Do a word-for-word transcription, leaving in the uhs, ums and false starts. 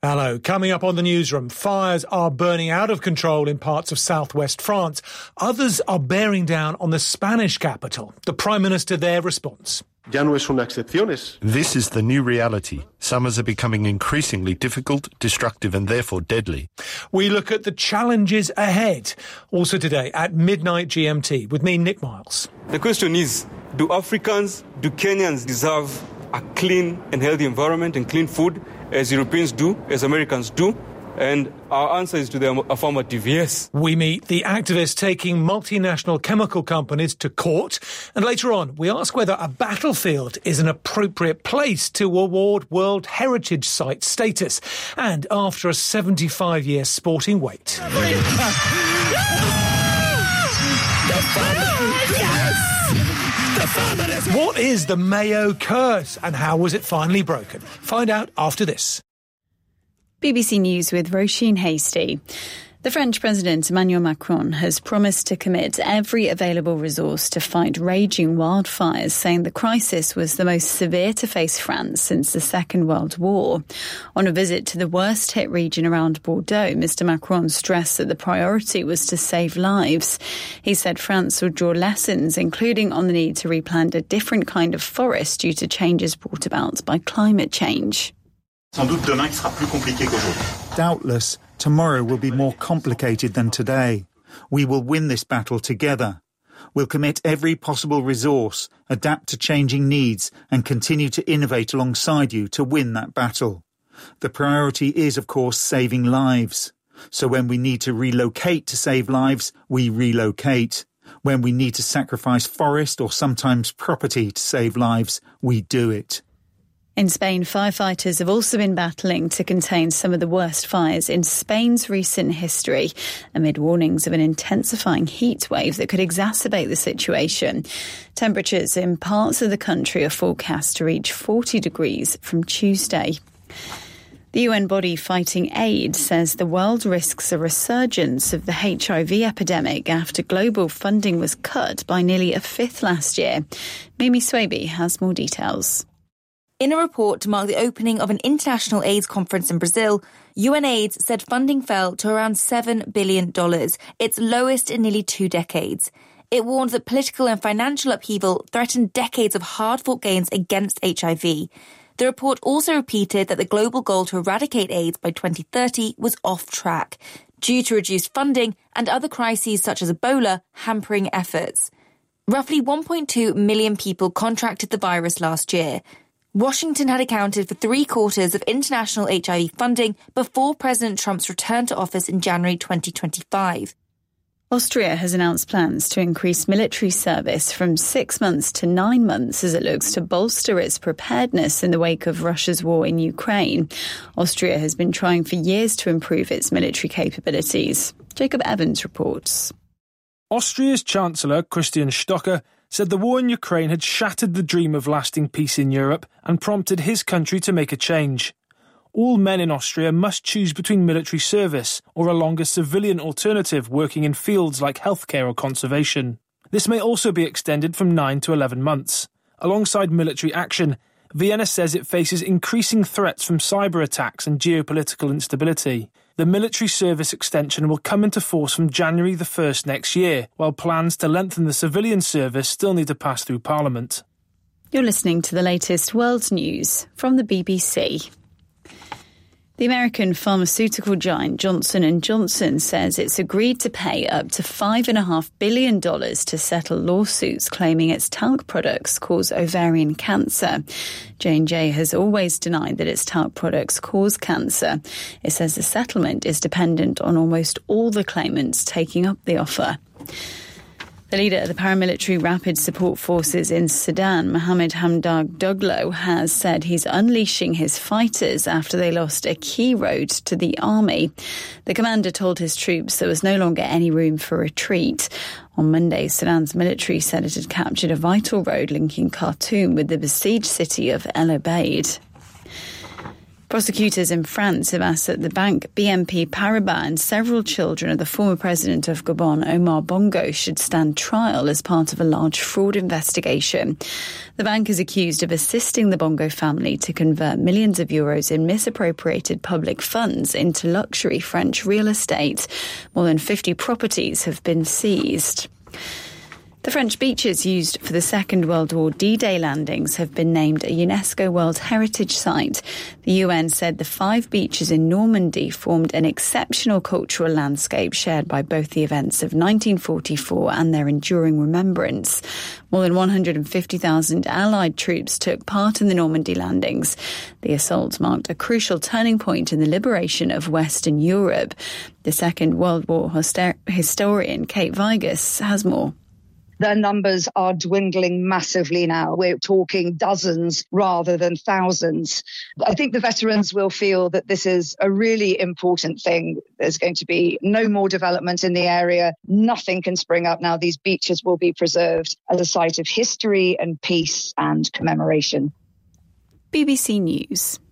Hello. Coming up on the newsroom, fires are burning out of control in parts of southwest France. Others are bearing down on the Spanish capital. The Prime Minister there responds. This is the new reality. Summers are becoming increasingly difficult, destructive and therefore deadly. We look at the challenges ahead. Also today at midnight G M T with me, Nick Miles. The question is, do Africans, do Kenyans deserve a clean and healthy environment and clean food as Europeans do, as Americans do? And our answer is to the affirmative, yes. We meet the activists taking multinational chemical companies to court. And later on, we ask whether a battlefield is an appropriate place to award World Heritage Site status. And after a seventy-five-year sporting wait. What is the Mayo curse and how was it finally broken? Find out after this. B B C News with Roisin Hasty. The French President Emmanuel Macron has promised to commit every available resource to fight raging wildfires, saying the crisis was the most severe to face France since the Second World War. On a visit to the worst-hit region around Bordeaux, Mister Macron stressed that the priority was to save lives. He said France would draw lessons, including on the need to replant a different kind of forest due to changes brought about by climate change. Doubtless, tomorrow will be more complicated than today. We will win this battle together. We'll commit every possible resource, adapt to changing needs, and continue to innovate alongside you to win that battle. The priority is, of course, saving lives. So when we need to relocate to save lives, we relocate. When we need to sacrifice forest or sometimes property to save lives, we do it. In Spain, firefighters have also been battling to contain some of the worst fires in Spain's recent history, amid warnings of an intensifying heat wave that could exacerbate the situation. Temperatures in parts of the country are forecast to reach forty degrees from Tuesday. The U N body fighting AIDS says the world risks a resurgence of the H I V epidemic after global funding was cut by nearly a fifth last year. Mimi Swaby has more details. In a report to mark the opening of an international AIDS conference in Brazil, UNAIDS said funding fell to around seven billion dollars, its lowest in nearly two decades. It warned that political and financial upheaval threatened decades of hard-fought gains against H I V. The report also repeated that the global goal to eradicate AIDS by twenty thirty was off track, due to reduced funding and other crises such as Ebola hampering efforts. Roughly one point two million people contracted the virus last year. Washington had accounted for three quarters of international H I V funding before President Trump's return to office in January twenty twenty-five. Austria has announced plans to increase military service from six months to nine months as it looks to bolster its preparedness in the wake of Russia's war in Ukraine. Austria has been trying for years to improve its military capabilities. Jacob Evans reports. Austria's Chancellor Christian Stocker said the war in Ukraine had shattered the dream of lasting peace in Europe and prompted his country to make a change. All men in Austria must choose between military service or a longer civilian alternative working in fields like healthcare or conservation. This may also be extended from nine to eleven months. Alongside military action, Vienna says it faces increasing threats from cyber attacks and geopolitical instability. The military service extension will come into force from January the first next year, while plans to lengthen the civilian service still need to pass through Parliament. You're listening to the latest world news from the B B C. The American pharmaceutical giant Johnson and Johnson says it's agreed to pay up to five point five billion dollars to settle lawsuits claiming its talc products cause ovarian cancer. J and J has always denied that its talc products cause cancer. It says the settlement is dependent on almost all the claimants taking up the offer. The leader of the paramilitary Rapid Support Forces in Sudan, Mohamed Hamdan Dagalo, has said he's unleashing his fighters after they lost a key road to the army. The commander told his troops there was no longer any room for retreat. On Monday, Sudan's military said it had captured a vital road linking Khartoum with the besieged city of El Obeid. Prosecutors in France have asked that the bank B N P Paribas and several children of the former president of Gabon, Omar Bongo, should stand trial as part of a large fraud investigation. The bank is accused of assisting the Bongo family to convert millions of euros in misappropriated public funds into luxury French real estate. More than fifty properties have been seized. The French beaches used for the Second World War D-Day landings have been named a UNESCO World Heritage Site. The U N said the five beaches in Normandy formed an exceptional cultural landscape shared by both the events of nineteen forty-four and their enduring remembrance. More than one hundred fifty thousand Allied troops took part in the Normandy landings. The assault marked a crucial turning point in the liberation of Western Europe. The Second World War hyster- historian Kate Vigas has more. Their numbers are dwindling massively now. We're talking dozens rather than thousands. I think the veterans will feel that this is a really important thing. There's going to be no more development in the area. Nothing can spring up now. These beaches will be preserved as a site of history and peace and commemoration. B B C News.